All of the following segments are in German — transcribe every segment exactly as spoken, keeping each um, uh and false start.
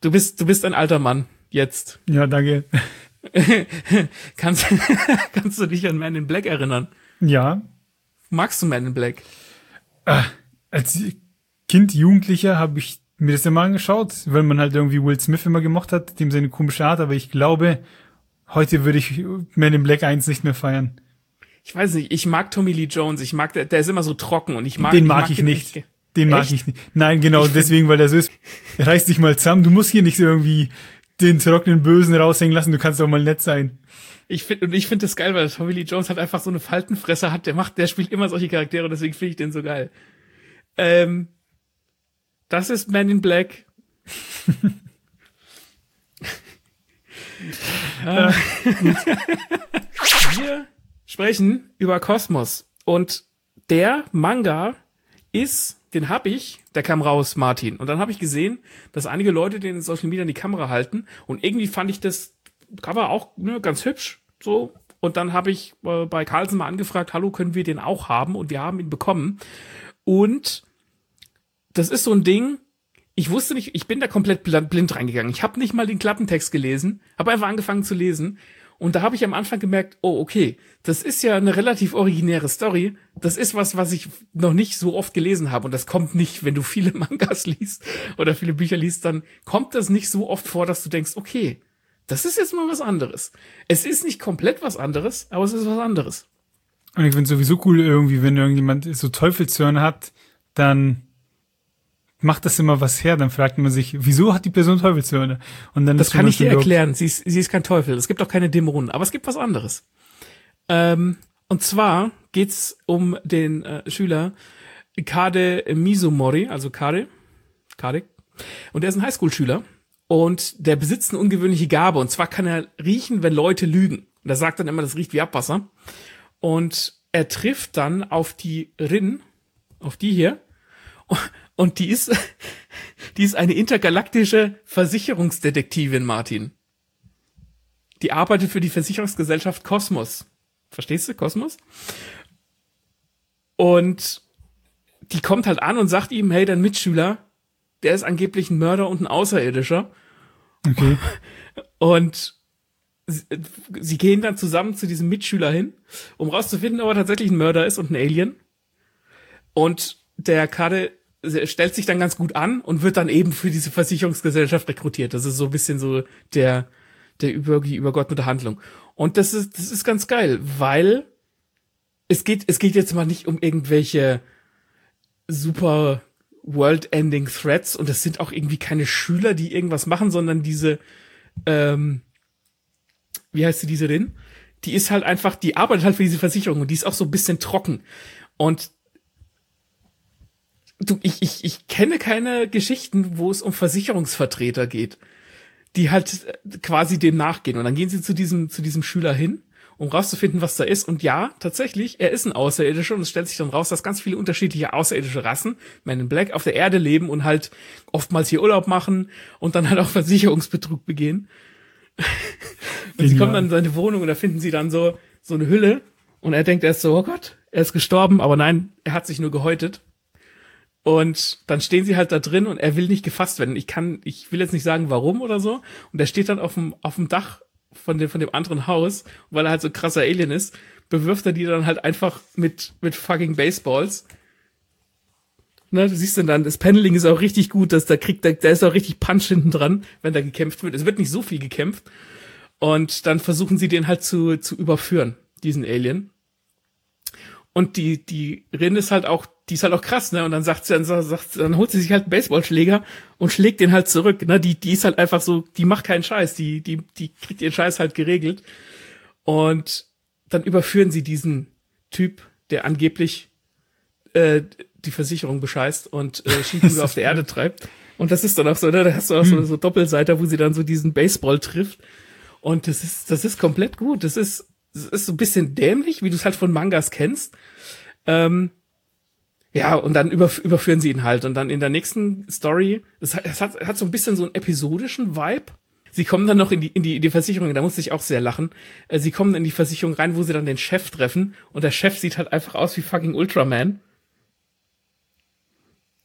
Du bist, du bist ein alter Mann. Jetzt. Ja, danke. kannst, kannst du dich an Man in Black erinnern? Ja. Magst du Man in Black? Äh, als Kind, Jugendlicher habe ich mir das immer angeschaut, weil man halt irgendwie Will Smith immer gemocht hat, dem seine komische Art, aber ich glaube, heute würde ich Man in Black eins nicht mehr feiern. Ich weiß nicht, ich mag Tommy Lee Jones, ich mag, der, der ist immer so trocken und ich mag den ich mag mag ich den nicht. Echt. Den mag Echt? ich nicht. Nein, genau, deswegen, weil der so ist. Reiß dich mal zusammen, du musst hier nicht so irgendwie den trockenen Bösen raushängen lassen, du kannst auch mal nett sein. Ich finde, und ich finde das geil, weil Tommy Lee Jones halt einfach so eine Faltenfresse hat, der macht, der spielt immer solche Charaktere, deswegen finde ich den so geil. Ähm, das ist Man in Black. äh, Wir sprechen über Kosmos und der Manga ist, den hab ich, der kam raus, Martin. Und dann habe ich gesehen, dass einige Leute den in Social Media in die Kamera halten und irgendwie fand ich das Cover auch ne, ganz hübsch, so. Und dann habe ich äh, bei Carlsen mal angefragt, hallo, können wir den auch haben? Und wir haben ihn bekommen. Und das ist so ein Ding, ich wusste nicht, ich bin da komplett blind reingegangen. Ich habe nicht mal den Klappentext gelesen, habe einfach angefangen zu lesen. Und da habe ich am Anfang gemerkt, oh, okay, das ist ja eine relativ originäre Story. Das ist was, was ich noch nicht so oft gelesen habe. Und das kommt nicht, wenn du viele Mangas liest oder viele Bücher liest, dann kommt das nicht so oft vor, dass du denkst, okay, das ist jetzt mal was anderes. Es ist nicht komplett was anderes, aber es ist was anderes. Und ich finde es sowieso cool irgendwie, wenn irgendjemand so Teufelshörner hat, dann macht das immer was her. Dann fragt man sich, wieso hat die Person Teufelshörner? Und dann das ist kann ich dir glaubt, erklären. Sie ist, sie ist kein Teufel. Es gibt auch keine Dämonen, aber es gibt was anderes. Ähm, und zwar geht's um den äh, Schüler Kade Mizumori, also Kade, Kade. Und der ist ein Highschool-Schüler. Und der besitzt eine ungewöhnliche Gabe. Und zwar kann er riechen, wenn Leute lügen. Und er sagt dann immer, das riecht wie Abwasser. Und er trifft dann auf die Rin, auf die hier. Und die ist, die ist eine intergalaktische Versicherungsdetektivin, Martin. Die arbeitet für die Versicherungsgesellschaft Kosmos. Verstehst du, Kosmos? Und die kommt halt an und sagt ihm, hey, dein Mitschüler, der ist angeblich ein Mörder und ein Außerirdischer. Okay. Und sie, sie gehen dann zusammen zu diesem Mitschüler hin, um rauszufinden, ob er tatsächlich ein Mörder ist und ein Alien. Und der Kade stellt sich dann ganz gut an und wird dann eben für diese Versicherungsgesellschaft rekrutiert. Das ist so ein bisschen so der, der über, die übergeordnete Handlung. Und das ist, das ist ganz geil, weil es geht, es geht jetzt mal nicht um irgendwelche super World-Ending Threats und es sind auch irgendwie keine Schüler, die irgendwas machen, sondern diese, ähm, wie heißt sie, diese Rin? Die ist halt einfach, die arbeitet halt für diese Versicherung und die ist auch so ein bisschen trocken. Und du, ich, ich, ich kenne keine Geschichten, wo es um Versicherungsvertreter geht, die halt quasi dem nachgehen. Und dann gehen sie zu diesem, zu diesem Schüler hin, um rauszufinden, was da ist. Und ja, tatsächlich, er ist ein Außerirdischer und es stellt sich dann raus, dass ganz viele unterschiedliche außerirdische Rassen, Men in Black, auf der Erde leben und halt oftmals hier Urlaub machen und dann halt auch Versicherungsbetrug begehen. Und sie kommen dann in seine Wohnung und da finden sie dann so, so eine Hülle und er denkt erst so, oh Gott, er ist gestorben, aber nein, er hat sich nur gehäutet. Und dann stehen sie halt da drin und er will nicht gefasst werden. Ich kann, ich will jetzt nicht sagen, warum oder so. Und er steht dann auf dem, auf dem Dach von dem, von dem anderen Haus, weil er halt so ein krasser Alien ist, bewirft er die dann halt einfach mit, mit fucking Baseballs. Ne, du siehst dann, das Paneling ist auch richtig gut, dass da kriegt, da, da ist auch richtig Punch hinten dran, wenn da gekämpft wird. Es wird nicht so viel gekämpft. Und dann versuchen sie den halt zu, zu überführen, diesen Alien. Und die, die Rin ist halt auch, die ist halt auch krass, ne? Und dann sagt sie, dann sagt, dann holt sie sich halt einen Baseballschläger und schlägt den halt zurück, ne? Die, die ist halt einfach so, die macht keinen Scheiß, die, die, die kriegt ihren Scheiß halt geregelt. Und dann überführen sie diesen Typ, der angeblich, äh, die Versicherung bescheißt und, äh, Skitour auf der Erde treibt. Und das ist dann auch so, ne? Da hast du auch so, so Doppelseiter, wo sie dann so diesen Baseball trifft. Und das ist, das ist komplett gut. Das ist, das ist so ein bisschen dämlich, wie du es halt von Mangas kennst. Ähm, ja, und dann über, überführen sie ihn halt. Und dann in der nächsten Story, es hat, es hat, hat so ein bisschen so einen episodischen Vibe. Sie kommen dann noch in die, in die, in die Versicherung, da musste ich auch sehr lachen. Äh, sie kommen in die Versicherung rein, wo sie dann den Chef treffen. Und der Chef sieht halt einfach aus wie fucking Ultraman.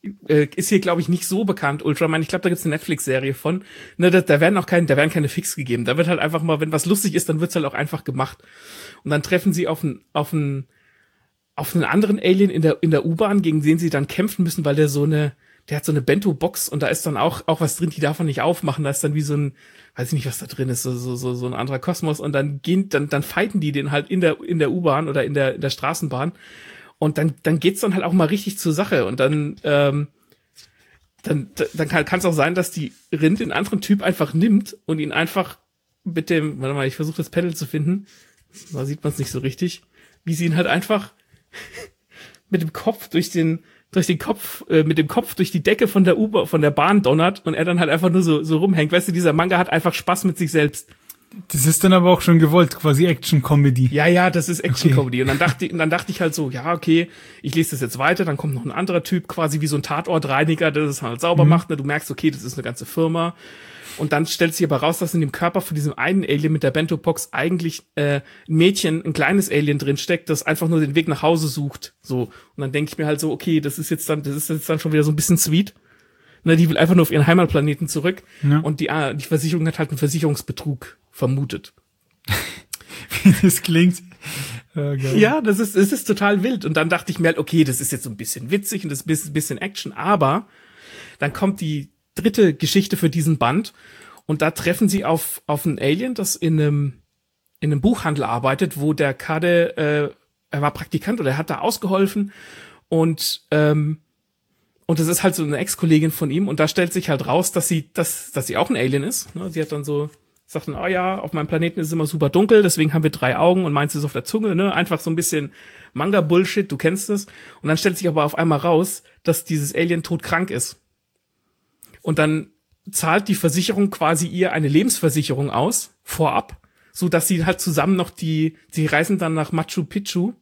äh, ist hier, glaube ich, nicht so bekannt, Ultraman. Ich glaube, da gibt's eine Netflix-Serie von. Ne, da, da werden auch kein, da werden keine Fix gegeben. Da wird halt einfach mal, wenn was lustig ist, dann wird's halt auch einfach gemacht. Und dann treffen sie auf einen, auf einen, auf einen anderen Alien in der, in der U-Bahn, gegen den sie dann kämpfen müssen, weil der so eine, der hat so eine Bento-Box und da ist dann auch, auch was drin, die darf man nicht aufmachen. Da ist dann wie so ein, weiß ich nicht, was da drin ist, so, so, so, so ein anderer Kosmos. Und dann gehen, dann, dann fighten die den halt in der, in der U-Bahn oder in der, in der Straßenbahn. Und dann, dann geht's dann halt auch mal richtig zur Sache. Und dann, ähm, dann, dann kann es auch sein, dass die Rind den anderen Typ einfach nimmt und ihn einfach mit dem, warte mal, ich versuche das Panel zu finden. Da sieht man es nicht so richtig. Wie sie ihn halt einfach mit dem Kopf durch den, durch den Kopf, äh, mit dem Kopf durch die Decke von der U-Bahn, von der Bahn donnert und er dann halt einfach nur so, so rumhängt. Weißt du, dieser Manga hat einfach Spaß mit sich selbst. Das ist dann aber auch schon gewollt, quasi Action-Comedy. Ja, ja, das ist Action-Comedy. Okay. Und dann dachte ich, und dann dachte ich halt so, ja, okay, ich lese das jetzt weiter, dann kommt noch ein anderer Typ, quasi wie so ein Tatortreiniger, der das halt sauber mhm. macht, ne? Du merkst, okay, das ist eine ganze Firma. Und dann stellt sich aber raus, dass in dem Körper von diesem einen Alien mit der Bento-Box eigentlich äh, ein Mädchen, ein kleines Alien drin steckt, das einfach nur den Weg nach Hause sucht. So. Und dann denke ich mir halt so, okay, das ist jetzt dann, das ist jetzt dann schon wieder so ein bisschen sweet. Ne, die will einfach nur auf ihren Heimatplaneten zurück. Ja. Und die, ah, die Versicherung hat halt einen Versicherungsbetrug vermutet. Wie das klingt. Oh, ja, das ist, das ist total wild. Und dann dachte ich mir halt, okay, das ist jetzt so ein bisschen witzig und das ist ein bisschen Action, aber dann kommt die dritte Geschichte für diesen Band und da treffen sie auf auf einen Alien, das in einem in einem Buchhandel arbeitet, wo der Kade, äh, er war Praktikant oder er hat da ausgeholfen und ähm, und das ist halt so eine Ex-Kollegin von ihm und da stellt sich halt raus, dass sie dass dass sie auch ein Alien ist. Ne? Sie hat dann so sagt dann, oh ja, auf meinem Planeten ist es immer super dunkel, deswegen haben wir drei Augen und meins ist auf der Zunge, ne? Einfach so ein bisschen Manga-Bullshit, du kennst es. Und dann stellt sich aber auf einmal raus, dass dieses Alien todkrank ist. Und dann zahlt die Versicherung quasi ihr eine Lebensversicherung aus, vorab, so dass sie halt zusammen noch die, sie reisen dann nach Machu Picchu.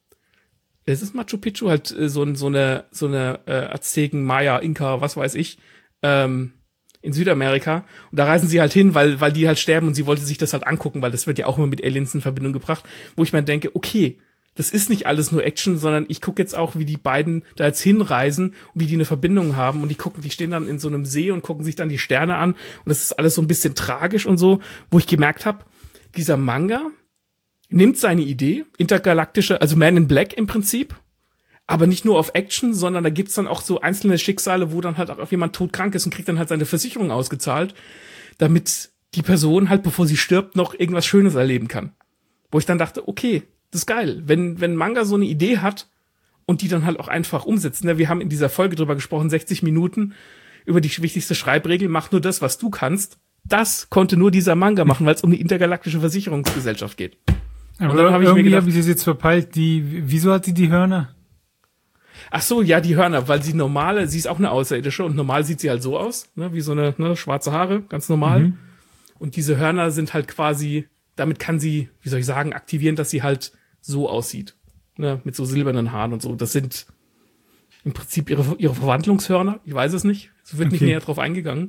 Es ist Machu Picchu, halt äh, so, so eine, so eine äh, Azteken, Maya, Inka, was weiß ich, ähm, in Südamerika. Und da reisen sie halt hin, weil, weil die halt sterben und sie wollte sich das halt angucken, weil das wird ja auch immer mit Aliens in Verbindung gebracht, wo ich mir denke, okay, das ist nicht alles nur Action, sondern ich gucke jetzt auch, wie die beiden da jetzt hinreisen und wie die eine Verbindung haben und die gucken, die stehen dann in so einem See und gucken sich dann die Sterne an und das ist alles so ein bisschen tragisch und so, wo ich gemerkt habe, dieser Manga nimmt seine Idee, intergalaktische, also Man in Black im Prinzip, aber nicht nur auf Action, sondern da gibt's dann auch so einzelne Schicksale, wo dann halt auch jemand todkrank ist und kriegt dann halt seine Versicherung ausgezahlt, damit die Person halt, bevor sie stirbt, noch irgendwas Schönes erleben kann. Wo ich dann dachte, okay, das ist geil, wenn wenn Manga so eine Idee hat und die dann halt auch einfach umsetzt. Ne? Wir haben in dieser Folge drüber gesprochen, sechzig Minuten über die wichtigste Schreibregel, mach nur das, was du kannst. Das konnte nur dieser Manga machen, weil es um die intergalaktische Versicherungsgesellschaft geht. Aber und dann habe ich mir gedacht, habe ich das jetzt verpeilt, die, wieso hat sie die Hörner? Ach so, ja, die Hörner, weil sie normale, sie ist auch eine Außerirdische und normal sieht sie halt so aus, ne, wie so eine, ne, schwarze Haare, ganz normal. Mhm. Und diese Hörner sind halt quasi, damit kann sie, wie soll ich sagen, aktivieren, dass sie halt so aussieht, ne, mit so silbernen Haaren und so. Das sind im Prinzip ihre ihre Verwandlungshörner. Ich weiß es nicht. Es wird okay. nicht näher drauf eingegangen.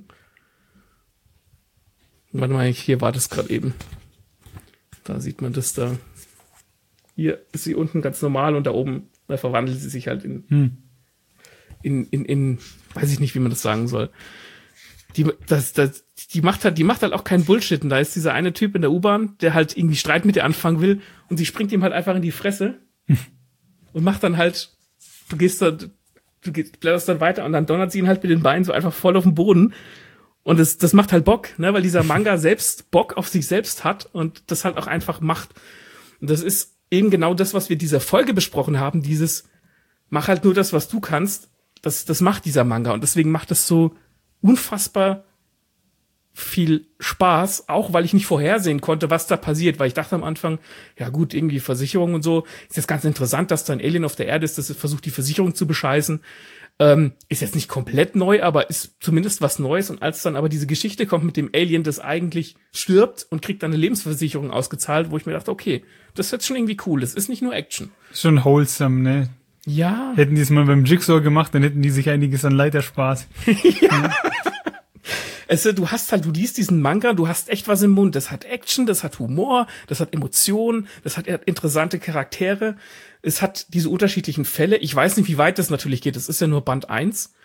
Warte mal, hier war das gerade eben. Da sieht man das da. Hier ist sie unten ganz normal und da oben, da verwandelt sie sich halt in, hm. in, in, in, weiß ich nicht, wie man das sagen soll. Die, das, das, die macht halt, die macht halt auch keinen Bullshit. Und da ist dieser eine Typ in der U-Bahn, der halt irgendwie Streit mit ihr anfangen will und sie springt ihm halt einfach in die Fresse hm. und macht dann halt, du gehst da, du gehst, blätterst dann weiter und dann donnert sie ihn halt mit den Beinen so einfach voll auf den Boden. Und das, das macht halt Bock, ne, weil dieser Manga selbst Bock auf sich selbst hat und das halt auch einfach macht. Und das ist eben genau das, was wir dieser Folge besprochen haben, dieses, mach halt nur das, was du kannst, das, das macht dieser Manga. Und deswegen macht es so unfassbar viel Spaß, auch weil ich nicht vorhersehen konnte, was da passiert, weil ich dachte am Anfang, ja gut, irgendwie Versicherung und so, ist jetzt ganz interessant, dass da ein Alien auf der Erde ist, das versucht, die Versicherung zu bescheißen. Ähm, ist jetzt nicht komplett neu, aber ist zumindest was Neues. Und als dann aber diese Geschichte kommt mit dem Alien, das eigentlich stirbt und kriegt dann eine Lebensversicherung ausgezahlt, wo ich mir dachte, okay, das ist jetzt schon irgendwie cool. Das ist nicht nur Action. Schon wholesome, ne? Ja. Hätten die es mal beim Jigsaw gemacht, dann hätten die sich einiges an Leid erspart. Ja. Also, du hast halt, du liest diesen Manga, du hast echt was im Mund. Das hat Action, das hat Humor, das hat Emotionen, das hat interessante Charaktere. Es hat diese unterschiedlichen Fälle. Ich weiß nicht, wie weit das natürlich geht. Das ist ja nur Band eins.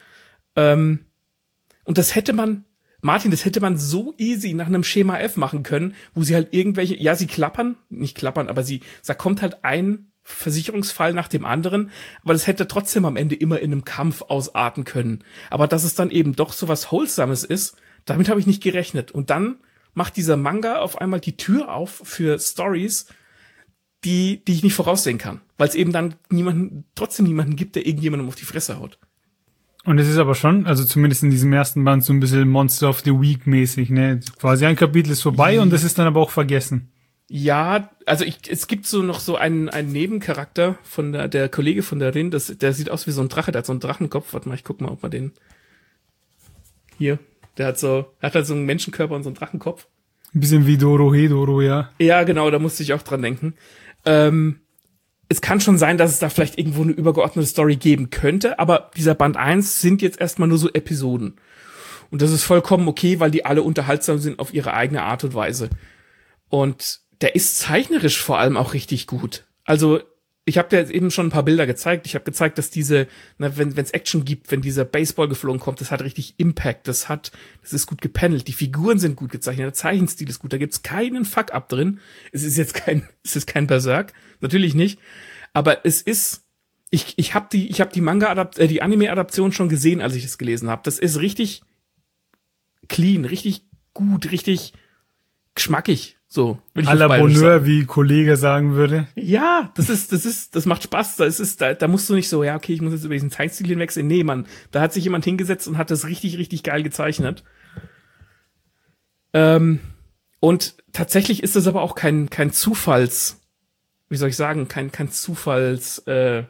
Ähm, und das hätte man, Martin, das hätte man so easy nach einem Schema F machen können, wo sie halt irgendwelche, ja, sie klappern, nicht klappern, aber sie, da kommt halt ein Versicherungsfall nach dem anderen, aber das hätte trotzdem am Ende immer in einem Kampf ausarten können. Aber dass es dann eben doch so was Wholesomes ist, damit habe ich nicht gerechnet. Und dann macht dieser Manga auf einmal die Tür auf für Stories, die, die ich nicht voraussehen kann. Weil es eben dann niemanden, trotzdem niemanden gibt, der irgendjemandem auf die Fresse haut. Und es ist aber schon, also zumindest in diesem ersten Band, so ein bisschen Monster of the Week mäßig, ne? Quasi ein Kapitel ist vorbei und das ist dann aber auch vergessen. Ja, also ich, es gibt so noch so einen, einen Nebencharakter von der, der Kollege von der Rin, das, der sieht aus wie so ein Drache, der hat so einen Drachenkopf. Warte mal, ich guck mal, ob man den, hier, der hat so, der hat halt so einen Menschenkörper und so einen Drachenkopf. Ein bisschen wie Doro Hedoro, ja. Ja, genau, da musste ich auch dran denken. Ähm, es kann schon sein, dass es da vielleicht irgendwo eine übergeordnete Story geben könnte, aber dieser Band eins sind jetzt erstmal nur so Episoden. Und das ist vollkommen okay, weil die alle unterhaltsam sind auf ihre eigene Art und Weise. Und der ist zeichnerisch vor allem auch richtig gut. Also ich habe dir jetzt eben schon ein paar Bilder gezeigt. Ich habe gezeigt, dass diese, na, wenn es Action gibt, wenn dieser Baseball geflogen kommt, das hat richtig Impact. Das hat, das ist gut gepanelt. Die Figuren sind gut gezeichnet. Der Zeichenstil ist gut. Da gibt's keinen Fuck-up drin. Es ist jetzt kein, es ist kein Berserk, natürlich nicht. Aber es ist, ich ich habe die, ich habe die Manga-Adapt, äh, die Anime-Adaption schon gesehen, als ich es gelesen habe. Das ist richtig clean, richtig gut, richtig geschmackig. So, wenn ich à la Bonheur, wie Kollege sagen würde. Ja, das ist, das ist, das macht Spaß. Da ist es, da, da musst du nicht so, ja, okay, ich muss jetzt über diesen Zeichenstil hinwechseln. Nee, Mann, da hat sich jemand hingesetzt und hat das richtig, richtig geil gezeichnet. Ähm, und tatsächlich ist das aber auch kein, kein Zufalls, wie soll ich sagen, kein, kein Zufalls, äh,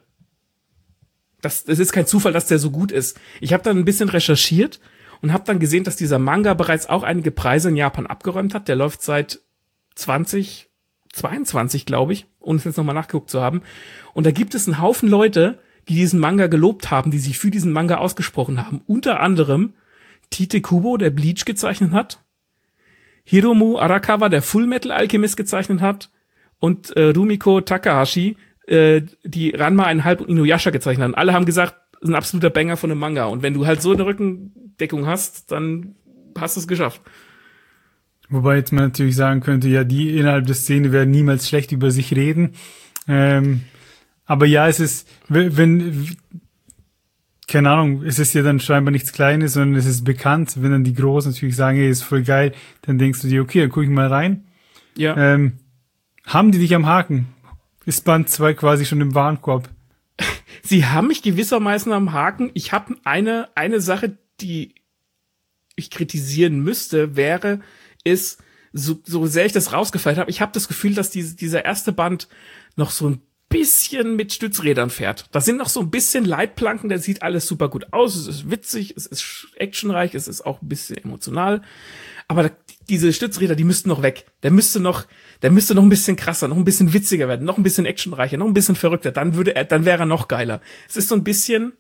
das, es ist kein Zufall, dass der so gut ist. Ich habe dann ein bisschen recherchiert und habe dann gesehen, dass dieser Manga bereits auch einige Preise in Japan abgeräumt hat. Der läuft seit zwanzig zweiundzwanzig, glaube ich, ohne es jetzt nochmal nachgeguckt zu haben. Und da gibt es einen Haufen Leute, die diesen Manga gelobt haben, die sich für diesen Manga ausgesprochen haben. Unter anderem Tite Kubo, der Bleach gezeichnet hat, Hiromu Arakawa, der Fullmetal Alchemist gezeichnet hat, und äh, Rumiko Takahashi, äh, die Ranma einhalb und Inuyasha gezeichnet haben. Alle haben gesagt, das ist ein absoluter Banger von einem Manga. Und wenn du halt so eine Rückendeckung hast, dann hast du es geschafft. Wobei jetzt man natürlich sagen könnte, ja, die innerhalb der Szene werden niemals schlecht über sich reden. Ähm, aber ja, es ist, wenn, wenn, keine Ahnung, es ist ja dann scheinbar nichts Kleines, sondern es ist bekannt. Wenn dann die Großen natürlich sagen, hey, ist voll geil, dann denkst du dir, okay, dann guck ich mal rein. Ja. Ähm, haben die dich am Haken? Ist Band zwei quasi schon im Warenkorb? Sie haben mich gewissermaßen am Haken. Ich habe eine, eine Sache, die ich kritisieren müsste, wäre, ist, so, so sehr ich das rausgefeiert habe, ich habe das Gefühl, dass diese, dieser erste Band noch so ein bisschen mit Stützrädern fährt. Da sind noch so ein bisschen Leitplanken, da sieht alles super gut aus, es ist witzig, es ist actionreich, es ist auch ein bisschen emotional, aber da, diese Stützräder, die müssten noch weg. Der müsste noch, der müsste noch ein bisschen krasser, noch ein bisschen witziger werden, noch ein bisschen actionreicher, noch ein bisschen verrückter, dann würde er, dann wäre er noch geiler. Es ist so ein bisschen,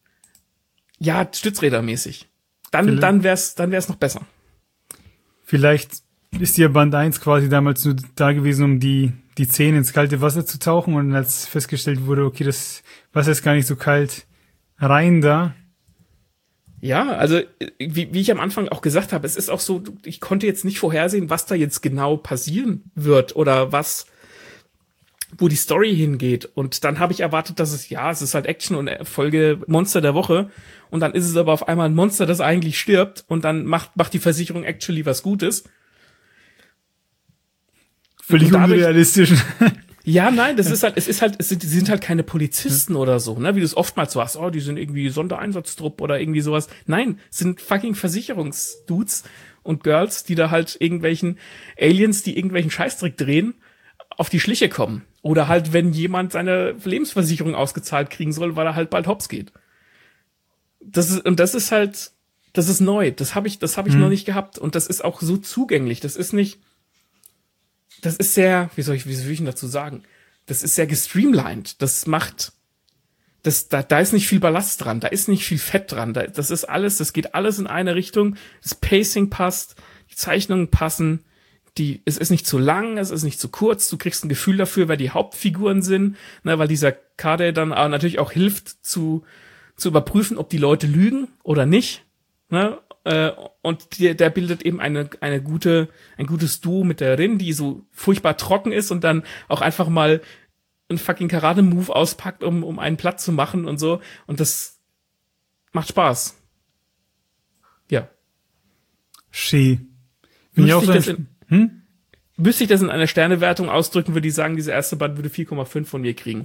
ja, Stützrädermäßig. Dann, Vielleicht. dann wär's, dann wär's noch besser. Vielleicht ist ja Band eins quasi damals nur da gewesen, um die die Zähne ins kalte Wasser zu tauchen, und als festgestellt wurde, okay, das Wasser ist gar nicht so kalt, rein da. Ja, also wie, wie ich am Anfang auch gesagt habe, es ist auch so, ich konnte jetzt nicht vorhersehen, was da jetzt genau passieren wird oder was, wo die Story hingeht. Und dann habe ich erwartet, dass es, ja, es ist halt Action und Folge Monster der Woche. Und dann ist es aber auf einmal ein Monster, das eigentlich stirbt, und dann macht macht die Versicherung actually was Gutes. Völlig unrealistisch. Ja, nein, das ist halt, es ist halt, es sind, die sind halt keine Polizisten ja. oder so, ne, wie du es oftmals so hast, oh, die sind irgendwie Sondereinsatzdrupp oder irgendwie sowas. Nein, es sind fucking Versicherungsdudes und Girls, die da halt irgendwelchen Aliens, die irgendwelchen Scheißdreck drehen, auf die Schliche kommen. Oder halt, wenn jemand seine Lebensversicherung ausgezahlt kriegen soll, weil er halt bald hops geht. Das ist, und das ist halt, das ist neu. Das habe ich, das habe ich mhm. noch nicht gehabt. Und das ist auch so zugänglich. Das ist nicht, das ist sehr, wie soll ich, wie soll ich denn dazu sagen? Das ist sehr gestreamlined. Das macht, das, da, da ist nicht viel Ballast dran. Da ist nicht viel Fett dran. Da, das ist alles, das geht alles in eine Richtung. Das Pacing passt. Die Zeichnungen passen. Die, es ist nicht zu lang, es ist nicht zu kurz. Du kriegst ein Gefühl dafür, wer die Hauptfiguren sind. Ne, weil dieser Kade dann aber natürlich auch hilft zu, zu überprüfen, ob die Leute lügen oder nicht. Ne? Äh, und der, der bildet eben eine eine gute ein gutes Duo mit der Rin, die so furchtbar trocken ist und dann auch einfach mal einen fucking Karate-Move auspackt, um um einen Platz zu machen und so. Und das macht Spaß. Ja. Schee. Bin ich auch Müsste ich, so das ein, in, hm? müsste ich das in einer Sternewertung ausdrücken, würde ich sagen, dieser erste Band würde vier Komma fünf von mir kriegen.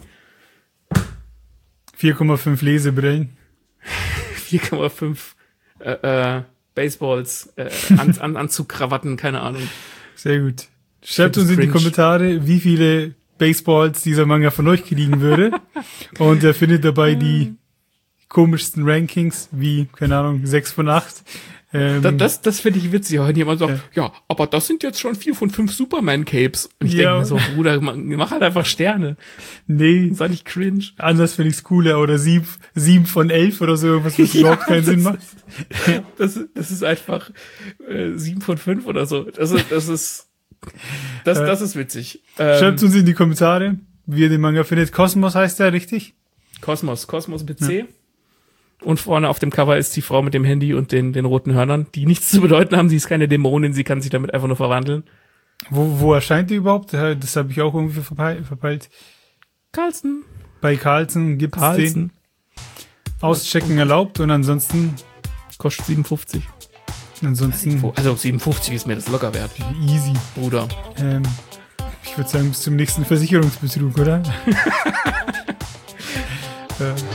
vier Komma fünf Lesebrillen. vier Komma fünf äh, äh, Baseballs, äh, An An Anzugkrawatten, keine Ahnung. Sehr gut. Schreibt uns in die cringe. Kommentare, wie viele Baseballs dieser Manga von euch kriegen würde. Und er findet dabei die komischsten Rankings, wie, keine Ahnung, sechs von acht. Ähm, Da, das das finde ich witzig, wenn jemand sagt, Ja. ja. aber das sind jetzt schon vier von fünf Superman-Capes. Und ich Ja. denke mir so, Bruder, mach, mach halt einfach Sterne. nee, Sei nicht cringe. anders finde ich's cooler. Oder sieben, sieben von elf oder so, irgendwas, was Ja, überhaupt keinen Sinn das- macht. Das, das ist einfach äh, sieben von fünf oder so. Das ist, das ist, das, Äh, das ist witzig. Ähm, Schreibt uns in die Kommentare, wie ihr den Manga findet. Kosmos heißt der, richtig? Kosmos, Kosmos mit C. Und vorne auf dem Cover ist die Frau mit dem Handy und den, den roten Hörnern, die nichts zu bedeuten haben. Sie ist keine Dämonin, sie kann sich damit einfach nur verwandeln. Wo, wo erscheint die überhaupt? Ja, das habe ich auch irgendwie verpeilt. verpeilt. Carlson. Bei Carlsen gibt es den. Carlson. Auschecken erlaubt und ansonsten, Kostet siebenundfünfzig. ansonsten Also siebenundfünfzig ist mir das locker wert, easy. Bruder. Ähm, ich würde sagen, bis zum nächsten Versicherungsbetrug, oder? äh,